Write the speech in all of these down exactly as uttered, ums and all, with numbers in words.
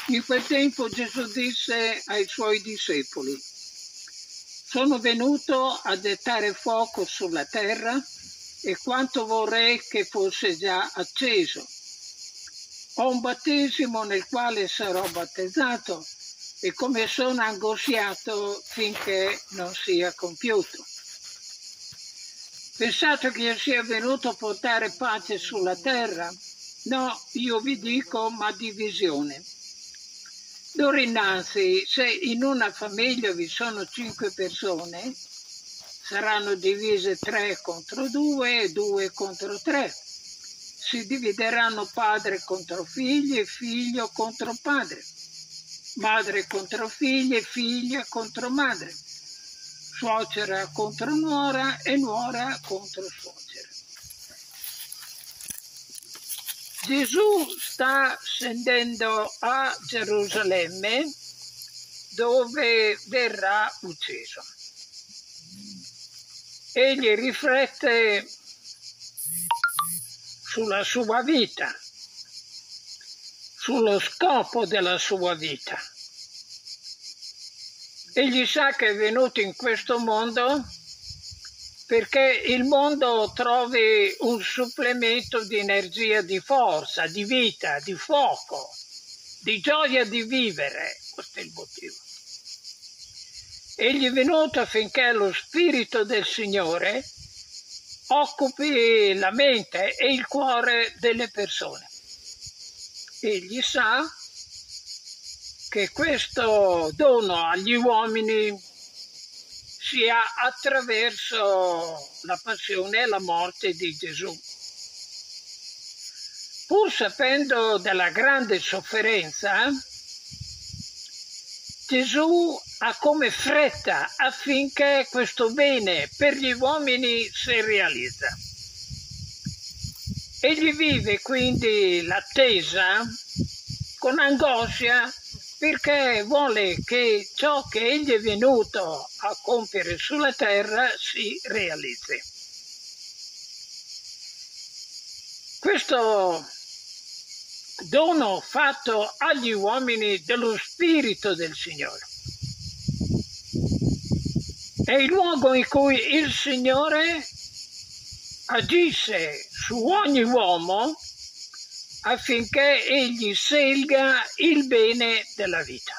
In quel tempo Gesù disse ai suoi discepoli: sono venuto a gettare fuoco sulla terra e quanto vorrei che fosse già acceso. Ho un battesimo nel quale sarò battezzato e come sono angosciato finché non sia compiuto. Pensate che io sia venuto a portare pace sulla terra? No, io vi dico, ma divisione. D'ora innanzi, se in una famiglia vi sono cinque persone, saranno divise tre contro due e due contro tre. Si divideranno padre contro figli e figlio contro padre, madre contro figlia e figlia contro madre, suocera contro nuora e nuora contro suocera. Gesù sta scendendo a Gerusalemme dove verrà ucciso. Egli riflette sulla sua vita, sullo scopo della sua vita. Egli sa che è venuto in questo mondo perché il mondo trovi un supplemento di energia, di forza, di vita, di fuoco, di gioia di vivere. Questo è il motivo. Egli è venuto affinché lo Spirito del Signore occupi la mente e il cuore delle persone. Egli sa che questo dono agli uomini sia attraverso la passione e la morte di Gesù. Pur sapendo della grande sofferenza, Gesù ha come fretta affinché questo bene per gli uomini si realizza. Egli vive quindi l'attesa con angoscia perché vuole che ciò che egli è venuto a compiere sulla terra si realizzi. Questo dono fatto agli uomini dello Spirito del Signore è il luogo in cui il Signore agisce su ogni uomo affinché egli scelga il bene della vita.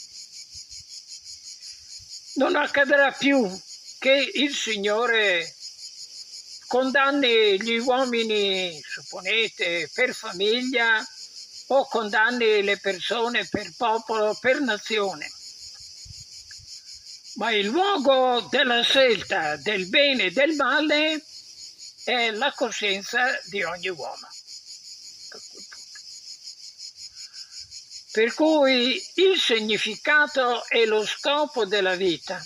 Non accadrà più che il Signore condanni gli uomini, supponete, per famiglia o condanni le persone per popolo, per nazione. Ma il luogo della scelta del bene e del male è la coscienza di ogni uomo. Per cui il significato e lo scopo della vita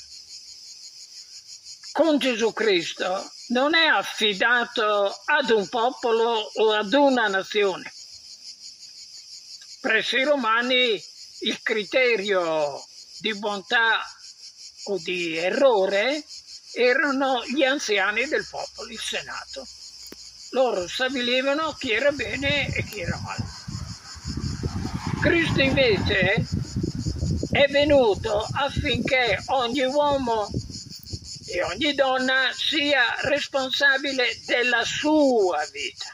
con Gesù Cristo non è affidato ad un popolo o ad una nazione. Presso i Romani il criterio di bontà o di errore erano gli anziani del popolo, il Senato. Loro stabilivano chi era bene e chi era male. Cristo invece è venuto affinché ogni uomo e ogni donna sia responsabile della sua vita.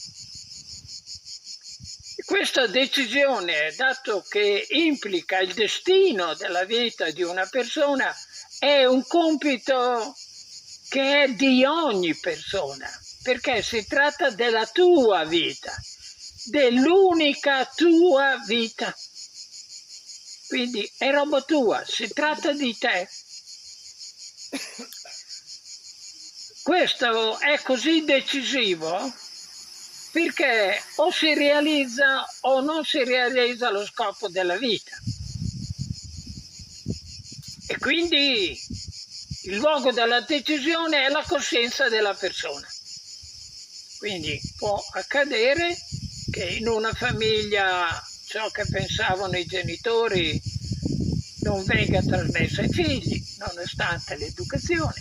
Questa decisione, dato che implica il destino della vita di una persona, è un compito che è di ogni persona, perché si tratta della tua vita, dell'unica tua vita. Quindi è roba tua, si tratta di te. Questo è così decisivo perché o si realizza o non si realizza lo scopo della vita. E quindi il luogo della decisione è la coscienza della persona. Quindi può accadere che in una famiglia ciò che pensavano i genitori non venga trasmesso ai figli, nonostante l'educazione,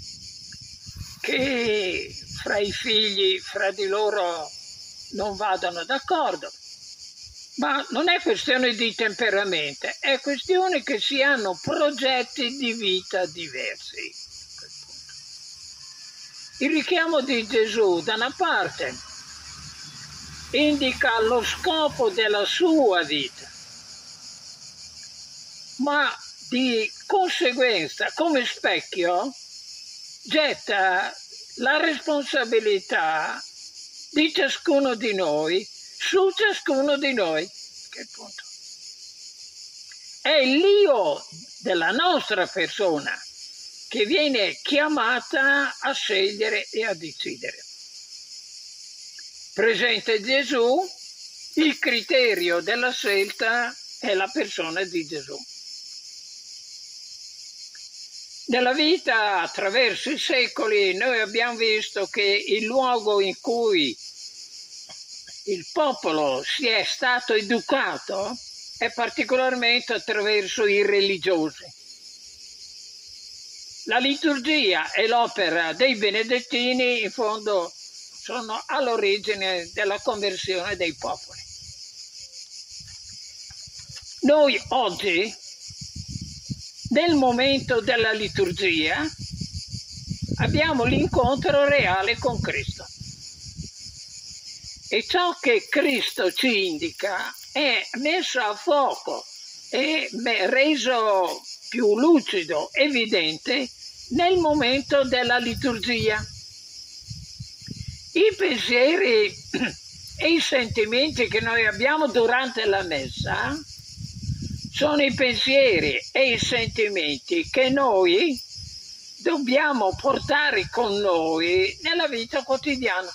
che fra i figli, fra di loro non vadano d'accordo, Ma non è questione di temperamento, è questione che si hanno progetti di vita diversi. Il richiamo di Gesù, da una parte, indica lo scopo della sua vita, ma di conseguenza, come specchio, getta la responsabilità di ciascuno di noi su ciascuno di noi. Che punto? È l'io della nostra persona che viene chiamata a scegliere e a decidere. Presente Gesù, il criterio della scelta è la persona di Gesù. Nella vita, attraverso i secoli, noi abbiamo visto che il luogo in cui il popolo si è stato educato è particolarmente attraverso i religiosi. La liturgia e l'opera dei benedettini, in fondo, sono all'origine della conversione dei popoli. Noi oggi, nel momento della liturgia, abbiamo l'incontro reale con Cristo. E ciò che Cristo ci indica è messo a fuoco, è reso più lucido, evidente, nel momento della liturgia. I pensieri e i sentimenti che noi abbiamo durante la messa sono i pensieri e i sentimenti che noi dobbiamo portare con noi nella vita quotidiana.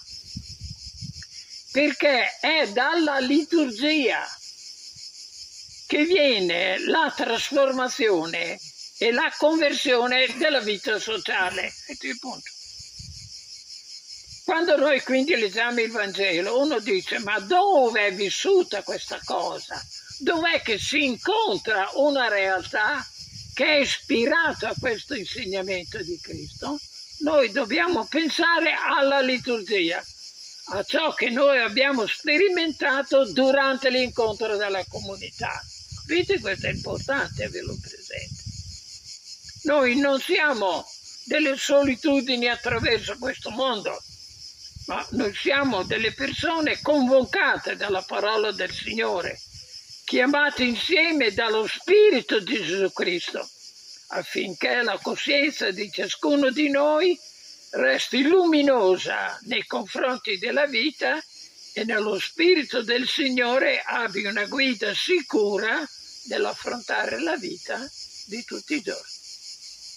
Perché è dalla liturgia che viene la trasformazione e la conversione della vita sociale. Questo è il punto. Quando noi quindi leggiamo il Vangelo, uno dice: ma dove è vissuta questa cosa? Dov'è che si incontra una realtà che è ispirata a questo insegnamento di Cristo? Noi dobbiamo pensare alla liturgia, a ciò che noi abbiamo sperimentato durante l'incontro della comunità. Capite? Questo è importante averlo presente. Noi non siamo delle solitudini attraverso questo mondo, ma noi siamo delle persone convocate dalla parola del Signore, chiamate insieme dallo Spirito di Gesù Cristo, affinché la coscienza di ciascuno di noi resti luminosa nei confronti della vita e nello Spirito del Signore abbia una guida sicura nell'affrontare la vita di tutti i giorni.